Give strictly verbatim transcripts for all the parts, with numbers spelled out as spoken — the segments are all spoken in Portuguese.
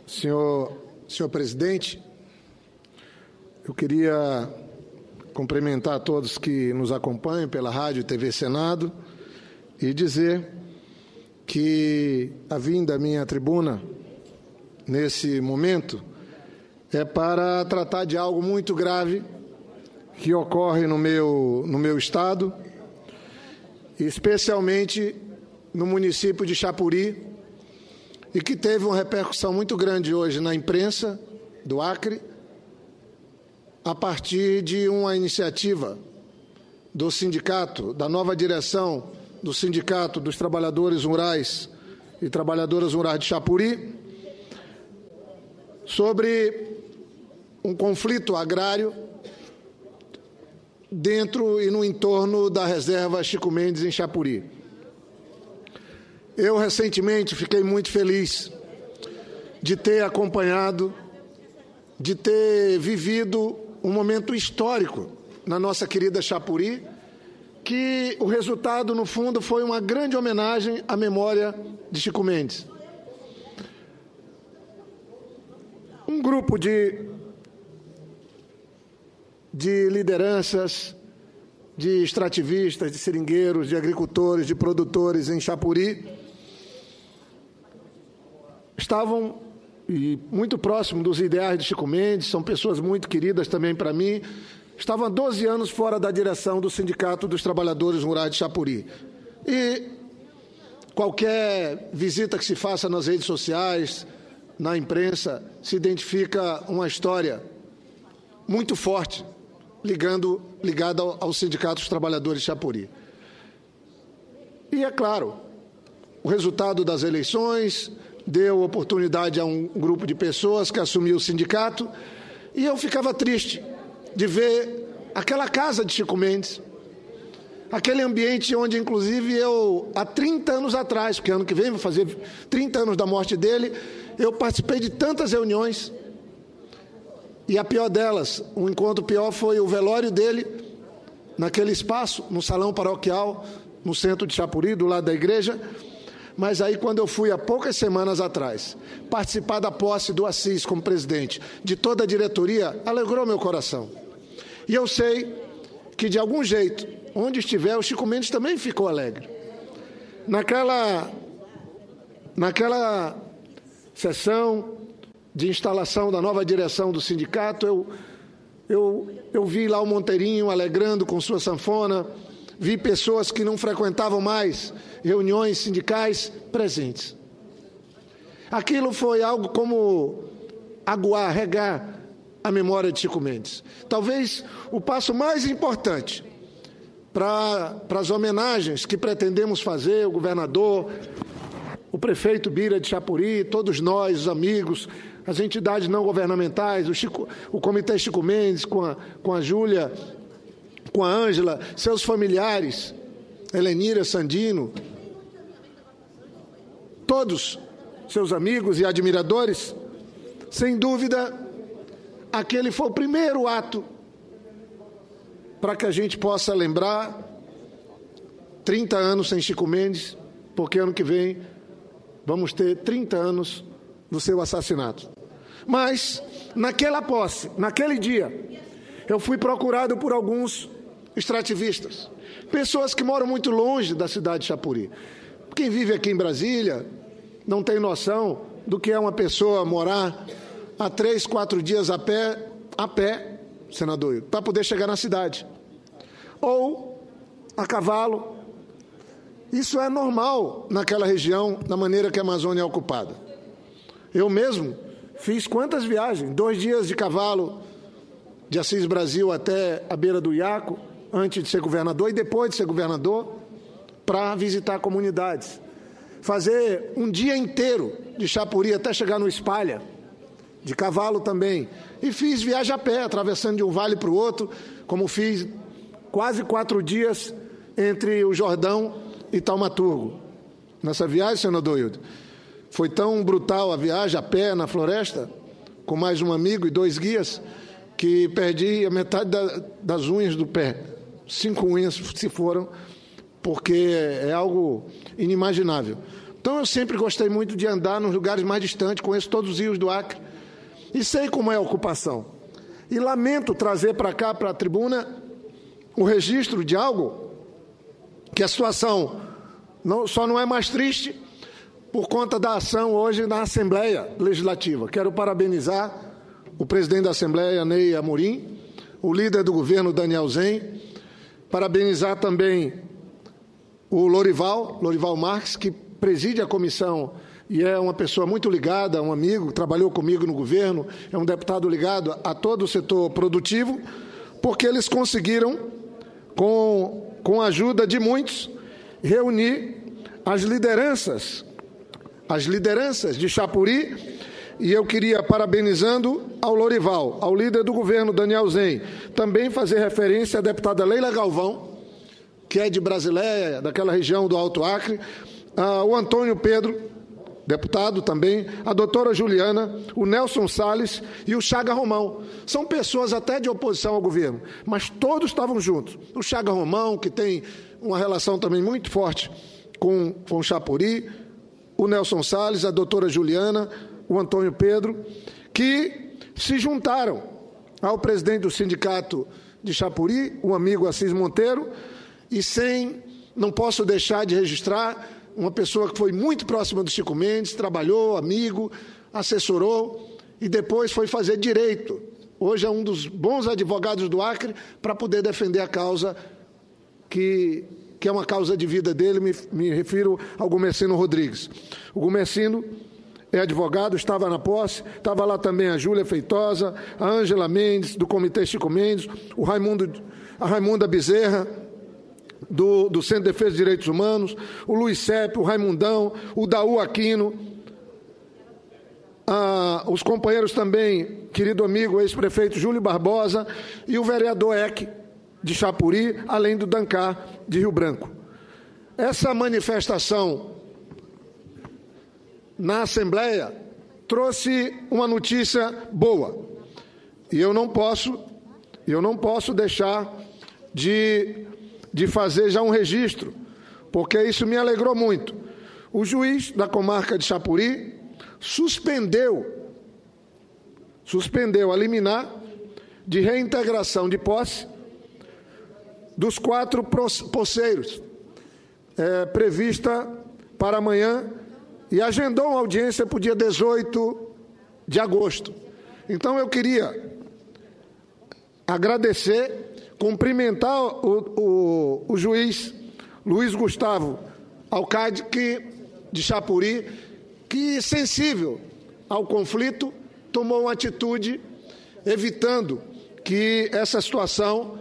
Senhor, senhor presidente, eu queria cumprimentar a todos que nos acompanham pela Rádio e T V Senado e dizer que a vinda à minha tribuna nesse momento é para tratar de algo muito grave que ocorre no meu, no meu estado, especialmente no município de Chapuri, e que teve uma repercussão muito grande hoje na imprensa do Acre, a partir de uma iniciativa do sindicato, da nova direção do Sindicato dos Trabalhadores Rurais e Trabalhadoras Rurais de Chapuri, sobre um conflito agrário dentro e no entorno da reserva Chico Mendes, em Chapuri. Eu, recentemente, fiquei muito feliz de ter acompanhado, de ter vivido um momento histórico na nossa querida Chapuri, que o resultado, no fundo, foi uma grande homenagem à memória de Chico Mendes. Um grupo de, de lideranças, de extrativistas, de seringueiros, de agricultores, de produtores em Chapuri, estavam e muito próximo dos ideais de Chico Mendes, são pessoas muito queridas também para mim, estavam há doze anos fora da direção do Sindicato dos Trabalhadores Rurais de Chapuri. E qualquer visita que se faça nas redes sociais, na imprensa, se identifica uma história muito forte ligando, ligada ao, ao Sindicato dos Trabalhadores de Chapuri. E, é claro, o resultado das eleições deu oportunidade a um grupo de pessoas que assumiu o sindicato, e eu ficava triste de ver aquela casa de Chico Mendes, aquele ambiente onde, inclusive, eu, há trinta anos atrás, porque ano que vem vou fazer trinta anos da morte dele, eu participei de tantas reuniões, e a pior delas, o encontro pior foi o velório dele, naquele espaço, no salão paroquial, no centro de Chapuri, do lado da igreja. Mas aí, quando eu fui, há poucas semanas atrás, participar da posse do Assis como presidente, de toda a diretoria, alegrou meu coração. E eu sei que, de algum jeito, onde estiver, o Chico Mendes também ficou alegre. Naquela, naquela sessão de instalação da nova direção do sindicato, eu, eu, eu vi lá o Monteirinho alegrando com sua sanfona, vi pessoas que não frequentavam mais reuniões sindicais presentes. Aquilo foi algo como aguar, regar a memória de Chico Mendes. Talvez o passo mais importante para, para as homenagens que pretendemos fazer, o governador, o prefeito Bira de Chapuri, todos nós, os amigos, as entidades não governamentais, o, Chico, o Comitê Chico Mendes, com a, com a Júlia, com a Ângela, seus familiares, Helenira, Sandino, todos seus amigos e admiradores, sem dúvida, aquele foi o primeiro ato para que a gente possa lembrar trinta anos sem Chico Mendes, porque ano que vem vamos ter trinta anos do seu assassinato. Mas, naquela posse, naquele dia, eu fui procurado por alguns extrativistas, pessoas que moram muito longe da cidade de Chapuri. Quem vive aqui em Brasília não tem noção do que é uma pessoa morar a três, quatro dias a pé, a pé, senador, para poder chegar na cidade. Ou a cavalo. Isso é normal naquela região, na maneira que a Amazônia é ocupada. Eu mesmo fiz quantas viagens? Dois dias de cavalo de Assis Brasil até a beira do Iaco, antes de ser governador e depois de ser governador, para visitar comunidades. Fazer um dia inteiro de Chapuri até chegar no Espalha, de cavalo também. E fiz viagem a pé, atravessando de um vale para o outro, como fiz quase quatro dias entre o Jordão e Taumaturgo. Nessa viagem, senador Hildo, foi tão brutal a viagem a pé na floresta, com mais um amigo e dois guias, que perdi a metade da, das unhas do pé. Cinco unhas se foram, porque é algo inimaginável. Então eu sempre gostei muito de andar nos lugares mais distantes, conheço todos os rios do Acre e sei como é a ocupação. E lamento trazer para cá, para a tribuna, o registro de algo que a situação não, só não é mais triste por conta da ação hoje na Assembleia Legislativa. Quero parabenizar o presidente da Assembleia, Ney Amorim, o líder do governo, Daniel Zen, parabenizar também o Lorival, Lorival Marques, que preside a comissão e é uma pessoa muito ligada, um amigo, trabalhou comigo no governo, é um deputado ligado a todo o setor produtivo, porque eles conseguiram, com, com a ajuda de muitos, reunir as lideranças, as lideranças de Chapuri, e eu queria, parabenizando ao Lorival, ao líder do governo, Daniel Zen, também fazer referência à deputada Leila Galvão, que é de Brasileia, daquela região do Alto Acre, ao Antônio Pedro, deputado também, a doutora Juliana, o Nelson Salles e o Chaga Romão. São pessoas até de oposição ao governo, mas todos estavam juntos. O Chaga Romão, que tem uma relação também muito forte com, com o Chapuri, o Nelson Salles, a doutora Juliana, o Antônio Pedro, que se juntaram ao presidente do sindicato de Chapuri, o amigo Assis Monteiro, e sem, não posso deixar de registrar, uma pessoa que foi muito próxima do Chico Mendes, trabalhou, amigo, assessorou e depois foi fazer direito. Hoje é um dos bons advogados do Acre para poder defender a causa que, que é uma causa de vida dele, me, me refiro ao Gumercino Rodrigues. O Gumercino é advogado, estava na posse, estava lá também a Júlia Feitosa, a Ângela Mendes, do Comitê Chico Mendes, o Raimundo, a Raimunda Bezerra, Do, do Centro de Defesa dos Direitos Humanos, o Luiz Sepp, o Raimundão, o Daú Aquino, ah, os companheiros também, querido amigo, ex-prefeito Júlio Barbosa e o vereador Eck, de Chapuri, além do Dancar, de Rio Branco. Essa manifestação na Assembleia trouxe uma notícia boa, e eu não posso, eu não posso deixar de... de fazer já um registro, porque isso me alegrou muito. O juiz da comarca de Chapuri suspendeu, suspendeu a liminar de reintegração de posse dos quatro poceiros, é, prevista para amanhã, e agendou uma audiência para o dia dezoito de agosto. Então, eu queria agradecer, cumprimentar o, o, o juiz Luiz Gustavo Alcade, que, de Chapuri, que, sensível ao conflito, tomou uma atitude evitando que essa situação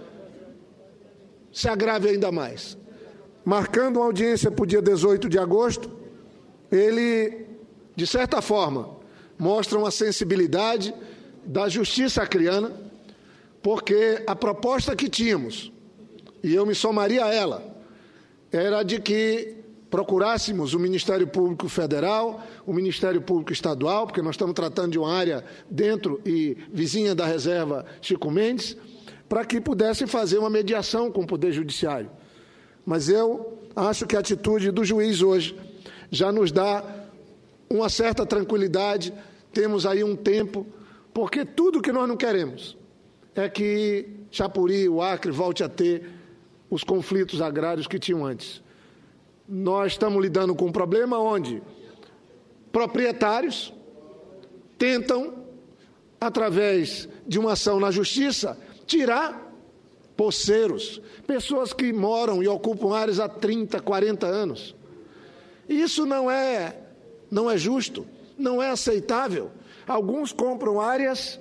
se agrave ainda mais. Marcando uma audiência para o dia dezoito de agosto, ele, de certa forma, mostra uma sensibilidade da justiça acreana, porque a proposta que tínhamos, e eu me somaria a ela, era de que procurássemos o Ministério Público Federal, o Ministério Público Estadual, porque nós estamos tratando de uma área dentro e vizinha da reserva Chico Mendes, para que pudessem fazer uma mediação com o Poder Judiciário. Mas eu acho que a atitude do juiz hoje já nos dá uma certa tranquilidade, temos aí um tempo, porque tudo que nós não queremos é que Chapuri, o Acre, volte a ter os conflitos agrários que tinham antes. Nós estamos lidando com um problema onde proprietários tentam, através de uma ação na justiça, tirar poceiros, pessoas que moram e ocupam áreas há trinta, quarenta anos. Isso não é, não é justo, não é aceitável. Alguns compram áreas,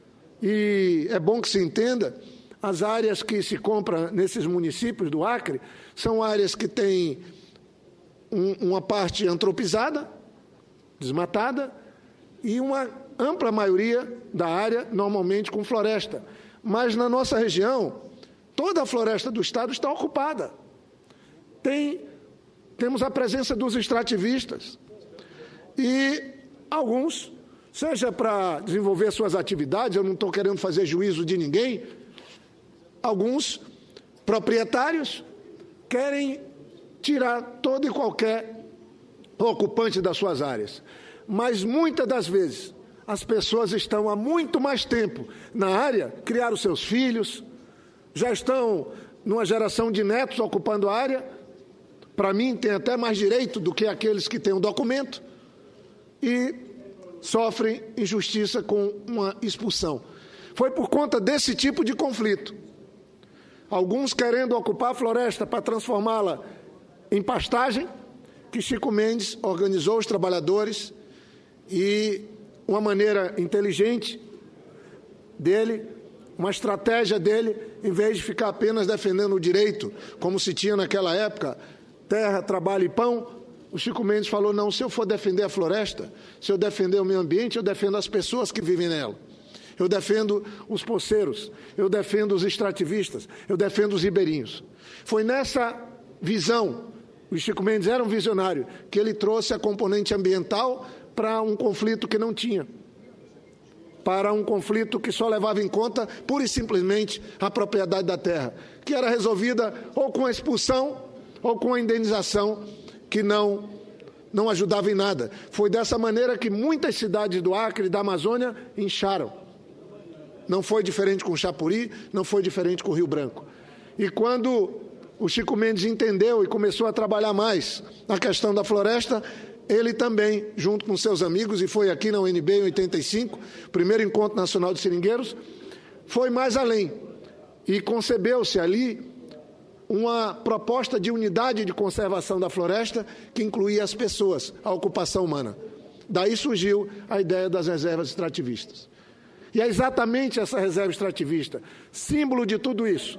e é bom que se entenda, as áreas que se compram nesses municípios do Acre são áreas que têm um, uma parte antropizada, desmatada, e uma ampla maioria da área, normalmente com floresta. Mas na nossa região, toda a floresta do estado está ocupada. Tem, temos a presença dos extrativistas. E alguns, seja para desenvolver suas atividades, eu não estou querendo fazer juízo de ninguém, alguns proprietários querem tirar todo e qualquer ocupante das suas áreas. Mas, muitas das vezes, as pessoas estão há muito mais tempo na área, criaram seus filhos, já estão numa geração de netos ocupando a área. Para mim, tem até mais direito do que aqueles que têm um documento e sofrem injustiça com uma expulsão. Foi por conta desse tipo de conflito. Alguns querendo ocupar a floresta para transformá-la em pastagem, que Chico Mendes organizou os trabalhadores e uma maneira inteligente dele, uma estratégia dele, em vez de ficar apenas defendendo o direito, como se tinha naquela época, terra, trabalho e pão, o Chico Mendes falou, não, se eu for defender a floresta, se eu defender o meio ambiente, eu defendo as pessoas que vivem nela. Eu defendo os poceiros, eu defendo os extrativistas, eu defendo os ribeirinhos. Foi nessa visão, o Chico Mendes era um visionário, que ele trouxe a componente ambiental para um conflito que não tinha. Para um conflito que só levava em conta, pura e simplesmente, a propriedade da terra, que era resolvida ou com a expulsão ou com a indenização, que não, não ajudava em nada. Foi dessa maneira que muitas cidades do Acre e da Amazônia incharam. Não foi diferente com o Chapuri, não foi diferente com o Rio Branco. E quando o Chico Mendes entendeu e começou a trabalhar mais na questão da floresta, ele também, junto com seus amigos, e foi aqui na U N B em oitenta e cinco, primeiro Encontro Nacional de Seringueiros, foi mais além e concebeu-se ali uma proposta de unidade de conservação da floresta que incluía as pessoas, a ocupação humana. Daí surgiu a ideia das reservas extrativistas. E é exatamente essa reserva extrativista, símbolo de tudo isso,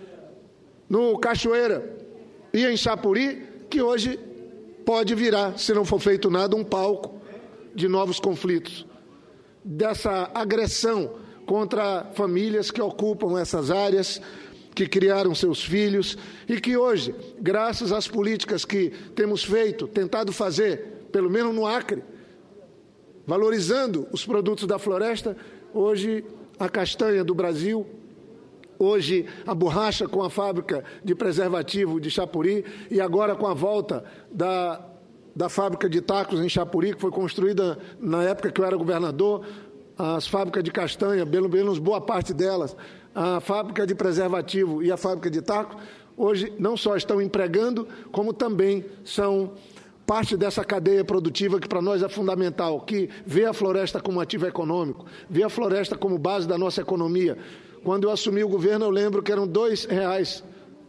no Cachoeira e em Chapuri, que hoje pode virar, se não for feito nada, um palco de novos conflitos, dessa agressão contra famílias que ocupam essas áreas, que criaram seus filhos e que hoje, graças às políticas que temos feito, tentado fazer, pelo menos no Acre, valorizando os produtos da floresta, hoje a castanha do Brasil, hoje a borracha com a fábrica de preservativo de Chapuri e agora com a volta da, da fábrica de tacos em Chapuri, que foi construída na época que eu era governador, as fábricas de castanha, pelo menos boa parte delas, a fábrica de preservativo e a fábrica de tacos, hoje não só estão empregando, como também são parte dessa cadeia produtiva que para nós é fundamental, que vê a floresta como ativo econômico, vê a floresta como base da nossa economia. Quando eu assumi o governo, eu lembro que eram dois reais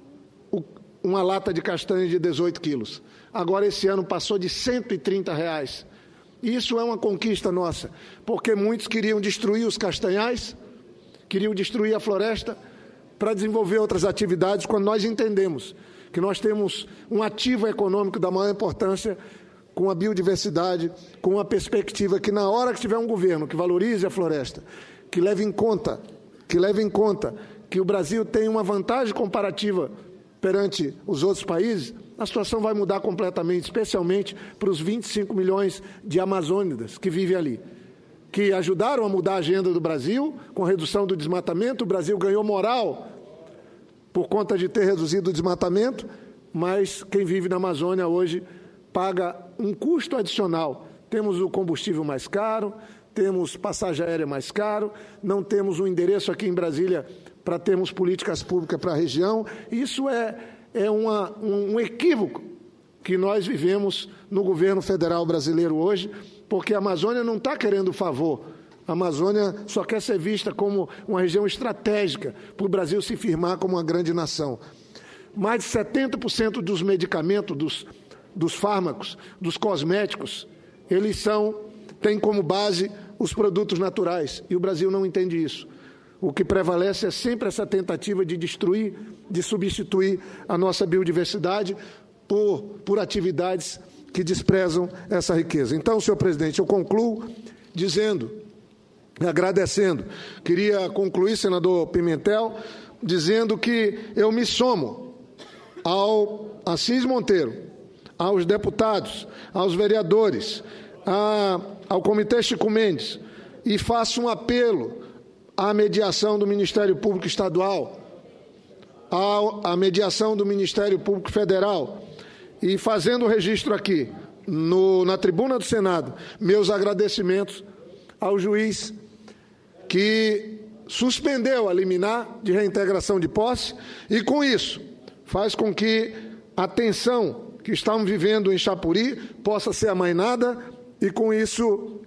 uma lata de castanha de dezoito quilos. Agora, esse ano, passou de cento e trinta reais. Isso é uma conquista nossa, porque muitos queriam destruir os castanhais, queriam destruir a floresta para desenvolver outras atividades, quando nós entendemos que nós temos um ativo econômico da maior importância, com a biodiversidade, com a perspectiva que na hora que tiver um governo que valorize a floresta, que leve em conta, que leve em conta que o Brasil tem uma vantagem comparativa perante os outros países, a situação vai mudar completamente, especialmente para os vinte e cinco milhões de amazônidas que vivem ali, que ajudaram a mudar a agenda do Brasil, com a redução do desmatamento. O Brasil ganhou moral por conta de ter reduzido o desmatamento, mas quem vive na Amazônia hoje paga um custo adicional. Temos o combustível mais caro, temos passagem aérea mais caro, não temos um endereço aqui em Brasília para termos políticas públicas para a região. Isso é, é uma, um, um equívoco que nós vivemos no governo federal brasileiro hoje, porque a Amazônia não está querendo favor. A Amazônia só quer ser vista como uma região estratégica para o Brasil se firmar como uma grande nação. Mais de setenta por cento dos medicamentos, dos, dos fármacos, dos cosméticos, eles são, têm como base os produtos naturais, e o Brasil não entende isso. O que prevalece é sempre essa tentativa de destruir, de substituir a nossa biodiversidade por, por atividades que desprezam essa riqueza. Então, senhor presidente, eu concluo dizendo, agradecendo, queria concluir, senador Pimentel, dizendo que eu me somo ao Assis Monteiro, aos deputados, aos vereadores, a, ao Comitê Chico Mendes, e faço um apelo à mediação do Ministério Público Estadual, à mediação do Ministério Público Federal, e fazendo o registro aqui, no, na tribuna do Senado meus agradecimentos ao juiz que suspendeu a liminar de reintegração de posse e, com isso, faz com que a tensão que estamos vivendo em Chapuri possa ser amainada e, com isso,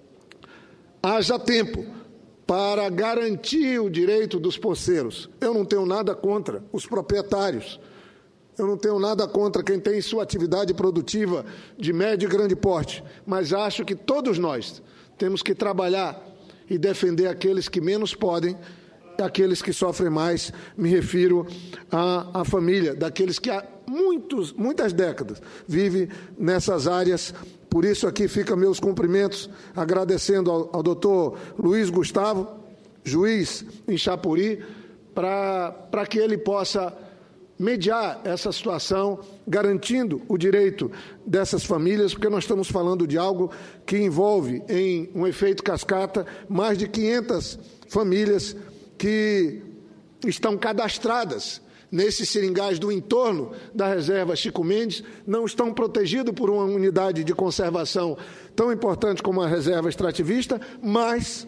haja tempo para garantir o direito dos posseiros. Eu não tenho nada contra os proprietários, eu não tenho nada contra quem tem sua atividade produtiva de médio e grande porte, mas acho que todos nós temos que trabalhar e defender aqueles que menos podem, aqueles que sofrem mais. Me refiro à, à família, daqueles que há muitos, muitas décadas vivem nessas áreas. Por isso aqui fica meus cumprimentos, agradecendo ao, ao doutor Luiz Gustavo, juiz em Chapuri, para que ele possa mediar essa situação, garantindo o direito dessas famílias, porque nós estamos falando de algo que envolve, em um efeito cascata, mais de quinhentas famílias que estão cadastradas nesses seringais do entorno da reserva Chico Mendes, não estão protegidos por uma unidade de conservação tão importante como a reserva extrativista, mas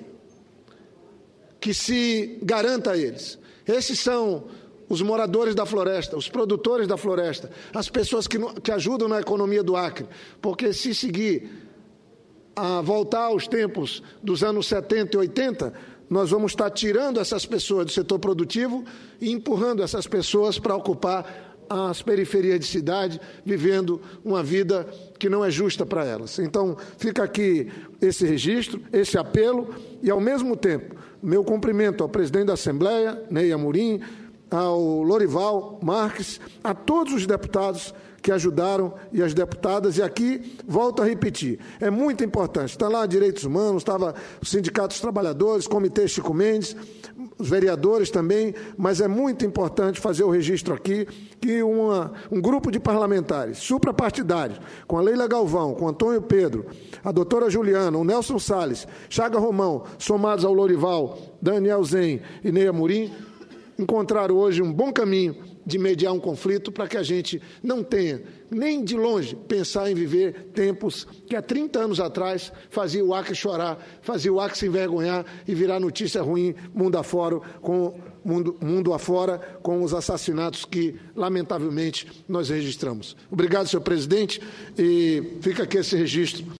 que se garanta a eles. Esses são os moradores da floresta, os produtores da floresta, as pessoas que, que ajudam na economia do Acre, porque se seguir a voltar aos tempos dos anos setenta e oitenta, nós vamos estar tirando essas pessoas do setor produtivo e empurrando essas pessoas para ocupar as periferias de cidade, vivendo uma vida que não é justa para elas. Então, fica aqui esse registro, esse apelo e, ao mesmo tempo, meu cumprimento ao presidente da Assembleia, Ney Amorim, ao Lorival Marques, a todos os deputados que ajudaram e as deputadas, e aqui, volto a repetir, é muito importante, está lá direitos humanos, estava os sindicatos trabalhadores, comitê Chico Mendes, os vereadores também, mas é muito importante fazer o registro aqui que uma, um grupo de parlamentares suprapartidários, com a Leila Galvão, com Antônio Pedro, a doutora Juliana, o Nelson Salles, Chaga Romão, somados ao Lorival, Daniel Zen e Ney Amorim, encontraram hoje um bom caminho de mediar um conflito para que a gente não tenha, nem de longe, pensar em viver tempos que há trinta anos atrás fazia o Acre chorar, fazia o Acre se envergonhar e virar notícia ruim mundo afora, com, mundo, mundo afora, com os assassinatos que, lamentavelmente, nós registramos. Obrigado, senhor presidente, e fica aqui esse registro.